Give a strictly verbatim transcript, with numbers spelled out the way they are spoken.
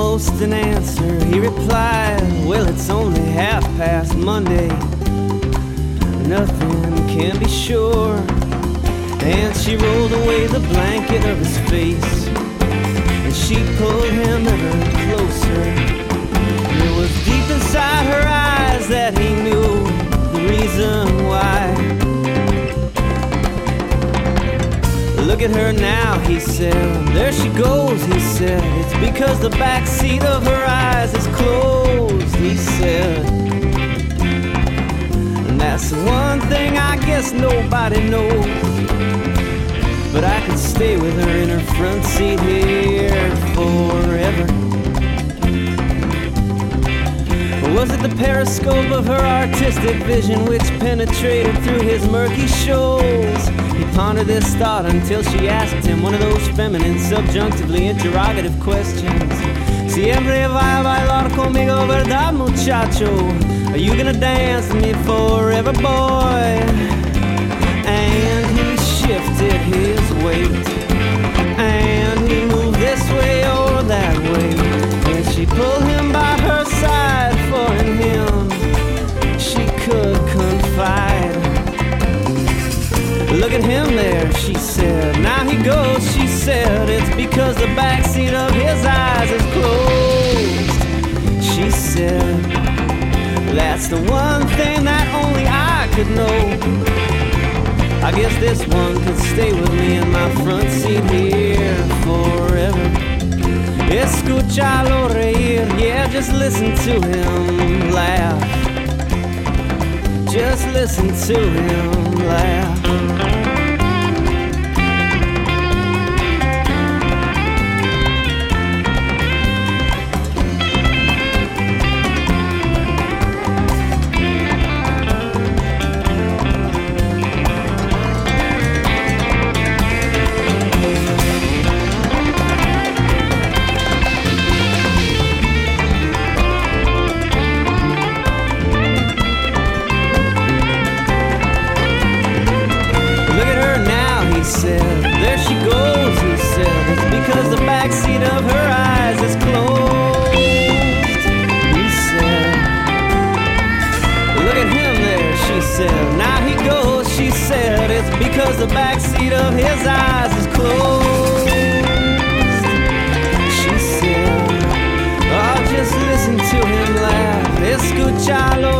almost an answer. He replied, well, it's only half past Monday. Nothing can be sure. And she rolled away the blanket of his face, and she pulled him ever closer. It was deep inside her eyes that he knew the reason why. Look at her now, he said. There she goes, he said. It's because the back seat of her eyes is closed, he said. And that's the one thing I guess nobody knows. But I could stay with her in her front seat here forever. Or was it the periscope of her artistic vision which penetrated through his murky shoals? He pondered this thought until she asked him one of those feminine, subjunctively interrogative questions. Siempre va a bailar conmigo, ¿verdad, muchacho? Are you gonna dance with me forever, boy? And he shifted his weight, and he moved this way or that way, and she pulled him by her side, for in him she could confide. Look at him there, she said. Now he goes, she said. It's because the backseat of his eyes is closed, she said. That's the one thing that only I could know. I guess this one could stay with me in my front seat here forever. Escúchalo reír, yeah, just listen to him laugh. Just listen to him laugh. There she goes, he said. It's because the backseat of her eyes is closed, he said. Look at him there, she said. Now he goes, she said. It's because the backseat of his eyes is closed, she said. Oh, just listen to him laugh. Escúchalo